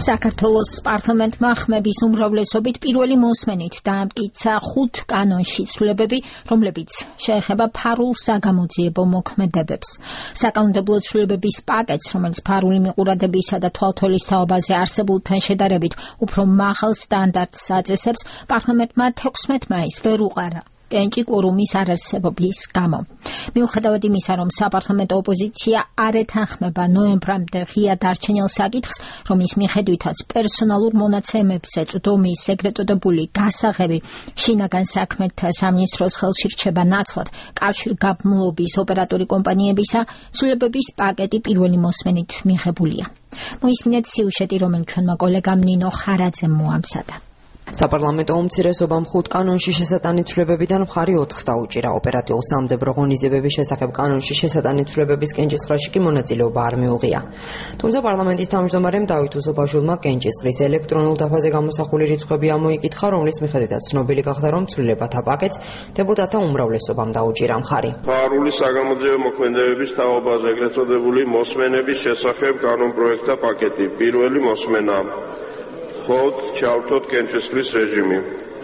საქართველოს პარლამენტმა ხმების უმრავლესობით პირველი მოსმენით დაამტკიცა 5 კანონში ცვლილებები, რომლებიც შეეხება ფარულ საგამოძიებო მოქმედებებს. საკანონმდებლო ცვლილებების პაკეტს, რომელიც ფარული მიყურადებისა და თვალთვალის არსებულთან შედარებით უფრო მაღალ სტანდარტს აწესებს, პარლამენტმა 16 მაისს ვერ უყარა. კენჭი კვორუმის არარსებობის გამო. მიუხედავად იმისა, რომ საპარლამენტო ოპოზიცია არ ეთანხმება ნოემბრამდე ღია დარჩენილ საკითხს, რომლის მიხედვითაც პერსონალურ მონაცემებს ეწვდომის ეგრეთ წოდებული გასაღები შინაგან საქმეთა სამინისტროს ხელში რჩება ნაცვლად კავშირგაბმულობის ოპერატორი კომპანიებისა, ცვლილებების პაკეტი პირველი მოსმენით მიღებულია. მოისმინეთ სიუჟეტი, რომელიც ჩვენმა კოლეგამ ნინო ხარაძემ მოამზადა. საპარლამენტო უმცირესობამ 5 კანონში შესატანი ცვლილებებიდან მხარი 4-ს დაუჭირა. ოპერატიულ სამძებრო ღონისძიებების შესახებ კანონში შესატანი ცვლილებების კენჭისყრაში კი მონაწილეობა არ მიუღია. თუმცა პარლამენტის თავმჯდომარემ დავით უსოფაშვილმა კენჭისყრის ელექტრონულ დაფაზე გამოსახული რიცხვები ამოიკითხა, რომლის მიხედვითაც ცნობილი გახდა, რომ ცვლილებათა პაკეტს დეპუტატთა უმრავლესობამ დაუჭირა მხარი. ფარული საგამოძიებო მოქმედებების თაობაზე ეგრეთ წოდებული მოსმენების შესახებ კანონპროექტთა პაკეტი. პირველი მოსმენა. ხოთ ჩავთოთ კენჭისყრის რეჟიმი.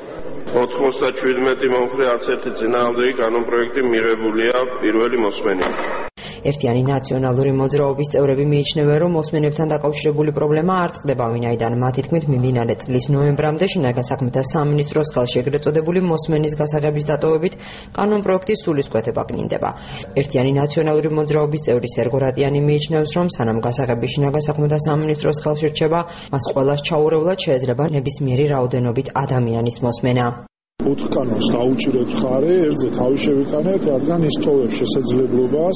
97 მომხრე არც ერთი წინააღმდეგი კანონპროექტი მიღებულია პირველი მოსმენით. ერთიანი ნაციონალური მოძრაობის წევრები მიიჩნევენ, რომ მოსმენებთან დაკავშირებული პრობლემა არ წყდება, ვინაიდან მათი თქმით მიმდინარე წლის ნოემბრამდე შინაგან საქმეთა სამინისტროს ხელში ეგრეთ წოდებული მოსმენის გასაღების დატოვებით კანონპროექტის სულისკვეთება კნინდება. ერთიანი ნაციონალური მოძრაობის წევრი სერგო რატიანი მიიჩნევს, რომ სანამ გასაღები შინაგან საქმეთა სამინისტროს ხელში რჩება, მას ყველას ჩაურევლად შეეძლება ნებისმიერი რაოდენობით ადამიანის მოსმენა. 4 კანონს დაუჭირეთ მხარე, ერთზე თავი შევიკანეთ, რადგან ის თოვებს შესაძლებლობას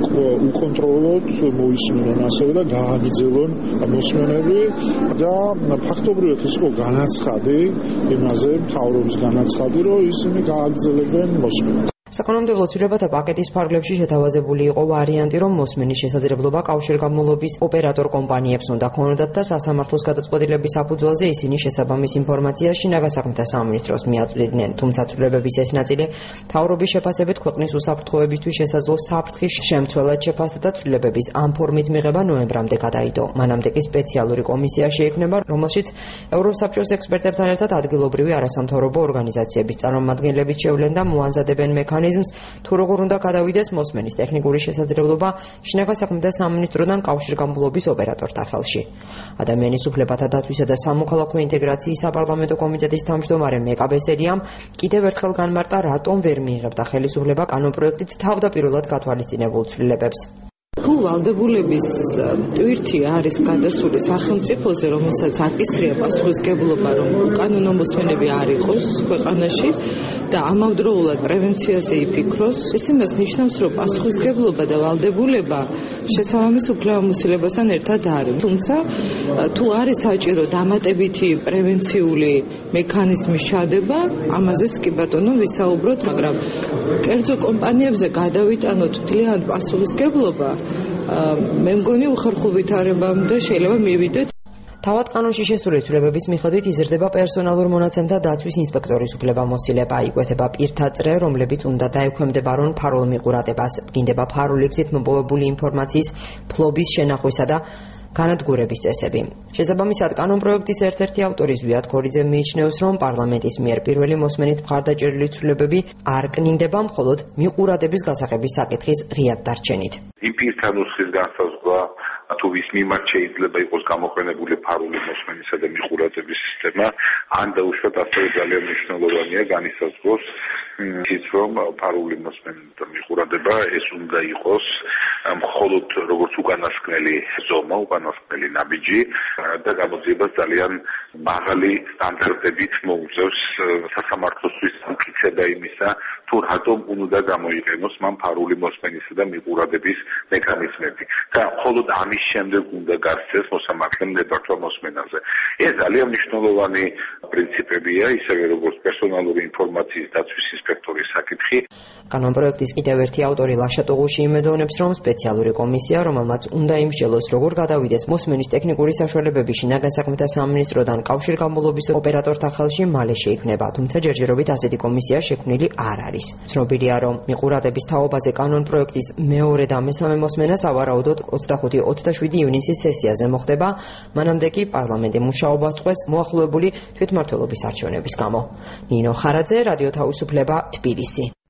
უკონტროლოდ მოისმინონ ასევე და გააგრძელონ მოსმენები და ფაქტობრივად ის იყო განაცხადი იმაზე, მთავრობის განაცხადი, რომ ისინი გააგრძელებენ მოსმენას. საკანონმდებლო ცვლილებათა პაკეტის ფარგლებში შეთავაზებული იყო ვარიანტი, რომ მოსმენის შესაძლებლობა კავშირგაბმულობის ოპერატორ კომპანიებს უნდა ქონოდათ და სასამართლოს გადაწყვეტილების საფუძველზე ისინი შესაბამის ინფორმაციას შინაგან საქმეთა სამინისტროს მიაწვდიდნენ. თუმცა ცვლილებების ეს ნაწილი მთავრობის შეფასებით ქვეყნის უსაფრთხოებისთვის შესაძლო საფრთხის შემცველად შეფასდა და ცვლილებების ამ ფორმით მიღება ნოემბრამდე გადაიდო. მანამდე კი სპეციალური კომისია შეიქმნება, რომელშიც ევროსაბჭოს ექსპერტებთან ერთად ადგილობრივი არასამთავრობო ორგანიზაციების წარმომადგენლებიც შევლენ და მოანზადებენ თუ როგორ უნდა გადავიდეს მოსმენის ტექნიკური შესაძლებლობა შინაგან საქმეთა სამინისტროდან კავშირგაბმულობის ოპერატორთა ხელში. ადამიანის უფლებათა დათვისა და სამოქალაქო ინტეგრაციის საპარლამენტო კომიტეტის თავმჯდომარე მეკაბესერიამ კიდევ ერთხელ განმარტა, რატომ ვერ მიიღებდა ხელისუფლება კანონპროექტით თავდაპირველად გათვალისწინებულ ცვლილებებს. თუ ვალდებულების ტვირთი არის გადასული სახელმწიფოზე, რომელსაც აკისრია პასუხისმგებლობა, რომ უკანონო მოსმენები არ იყოს ქვეყანაში და ამავდროულად პრევენციაზე იფიქროს, ეს იმას ნიშნავს, რომ პასუხისმგებლობა და ვალდებულება შესაბამის უფლებამოსილებასთან ერთად არის. თუმცა თუ არის საჭირო დამატებითი პრევენციული მექანიზმის ჩადება, ამაზეც კი ბატონო ვისაუბროთ, მაგრამ კერძო კომპანიებზე გადავიტანოთ მთლიანად პასუხისმგებლობა, მე მგონი უხერხულ ვითარებამდე შეიძლება მივიდეთ. თავად კანონში შესული ცვლილებების მიხედვით იზრდება პერსონალურ მონაცემთა დაცვის ინსპექტორის უფლებამოსილება, იკვეთება პირთა წრე, რომლებიც უნდა დაექვემდებარონ ფარულ მიყურადებას, დგინდება ფარული გზით მოპოვებული ინფორმაციის ფლობის შენახვისა და განადგურების წესები. შესაბამისად, კანონპროექტის ერთ-ერთი ავტორი ზვიად ქორიძე მიიჩნევს, რომ პარლამენტის მიერ პირველი მოსმენით მხარდაჭერილი ცვლილებები არ კნინდება, მხოლოდ მიყურადების გასაღების საკითხის ღიად დარჩენით. იმ პირთა ნუსხის განსაზღვრა, თუ ვის მიმართ შეიძლება იყოს გამოყენებული ფარული მოსმენისა და მიყურადების სისტემა, ან დაუშვათ ასევე ძალიან მნიშვნელოვანია განისაზღვროს ის, რომ ფარული მოსმენა და მიყურადება ეს უნდა იყოს მხოლოდ როგორც უკანასკნელი ზომა, უკანასკნელი ნაბიჯი და გამოძიებას ძალიან მაღალი სტანდარტებით მოუწევს სასამართლოსთვის ამტკიცება იმისა, თუ რატომ უნდა გამოიყენოს მან ფარული მოსმენისა და მიყურადების მექანიზმები და მხოლოდ ამის შემდეგ უნდა გასცეს მოსამართლემ ნებართვა მოსმენაზე. ეს ძალიან მნიშვნელოვანი პრინციპებია, ისევე როგორც პერსონალური ინფორმაციის დაცვის ინსპექტორის საკითხი. კანონპროექტის კიდევ ერთი ავტორი ლაშა ტუღუში იმედოვნებს, რომ სპეციალური კომისია, რომელმაც უნდა იმსჯელოს, როგორ გადავიდეს მოსმენის ტექნიკური საშუალებები შინაგან საქმეთა სამინისტროდან კავშირგაბმულობის ოპერატორთა ხელში, მალე შეიქმნება, თუმცა ჯერჯერობით ასეთი კომისია შექმნილი არ არის. ცნობილია, რომ მიყურადების თაობაზე კანონპროექტის მეორე და მესამე მოსმენას ავარაუდოდ 25-27 27 ივნისის სესიაზე მოხდება, მანამდე კი პარლამენტი მუშაობას წყვეტს მოახლოებული თვითმმართველობის არჩევნების გამო. ნინო ხარაძე, რადიო თავისუფლება, თბილისი.